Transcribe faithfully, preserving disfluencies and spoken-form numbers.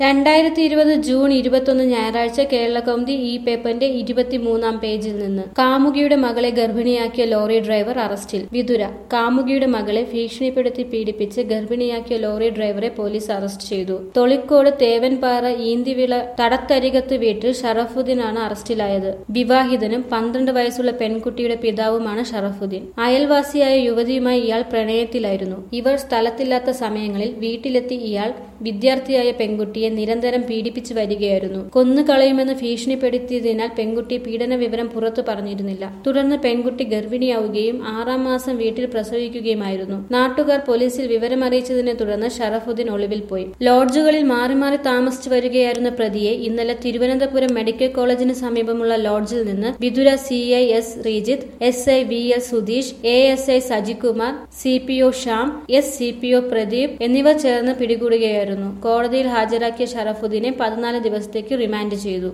രണ്ടായിരത്തി ഇരുപത് ജൂൺ ഇരുപത്തൊന്ന് ഞായറാഴ്ച കേരളകൗമുദി ഈ പേപ്പറിന്റെ ഇരുപത്തിമൂന്നാം പേജിൽ നിന്ന് കാമുകിയുടെ മകളെ ഗർഭിണിയാക്കിയ ലോറി ഡ്രൈവർ അറസ്റ്റിൽ. വിതുര. കാമുകിയുടെ മകളെ ഭീഷണിപ്പെടുത്തി പീഡിപ്പിച്ച് ഗർഭിണിയാക്കിയ ലോറി ഡ്രൈവറെ പോലീസ് അറസ്റ്റ് ചെയ്തു. തൊളിക്കോട് തേവൻപാറ ഈന്തിവിള തടത്തരികത്ത് വീട്ടിൽ ഷറഫുദ്ദീനാണ് അറസ്റ്റിലായത്. വിവാഹിതനും പന്ത്രണ്ട് വയസ്സുള്ള പെൺകുട്ടിയുടെ പിതാവുമാണ് ഷറഫുദ്ദീൻ. അയൽവാസിയായ യുവതിയുമായി ഇയാൾ പ്രണയത്തിലായിരുന്നു. ഇവർ സ്ഥലത്തില്ലാത്ത സമയങ്ങളിൽ വീട്ടിലെത്തി ഇയാൾ വിദ്യാർത്ഥിയായ പെൺകുട്ടിയെ നിരന്തരം പീഡിപ്പിച്ചു വരികയായിരുന്നു. കൊന്നുകളയുമെന്ന് ഭീഷണിപ്പെടുത്തിയതിനാൽ പെൺകുട്ടി പീഡന വിവരം പുറത്തു പറഞ്ഞിരുന്നില്ല. തുടർന്ന് പെൺകുട്ടി ഗർഭിണിയാവുകയും ആറാം മാസം വീട്ടിൽ പ്രസവിക്കുകയുമായിരുന്നു. നാട്ടുകാർ പോലീസിൽ വിവരമറിയിച്ചതിനെ തുടർന്ന് ഷറഫുദ്ദീൻ ഒളിവിൽ പോയി. ലോഡ്ജുകളിൽ മാറി മാറി താമസിച്ചു വരികയായിരുന്ന പ്രതിയെ ഇന്നലെ തിരുവനന്തപുരം മെഡിക്കൽ കോളേജിന് സമീപമുള്ള ലോഡ്ജിൽ നിന്ന് Vithura C I S Sreejith, S I V L Sudheesh, A S I Sajikumar, C P O Shyam, S C P O Pradeep എന്നിവർ ചേർന്ന് പിടികൂടുകയായിരുന്നു. കോടതിയിൽ ഹാജരാക്കിയ ഷറഫുദ്ദീനെ പതിനാല് ദിവസത്തേക്ക് റിമാൻഡ് ചെയ്തു.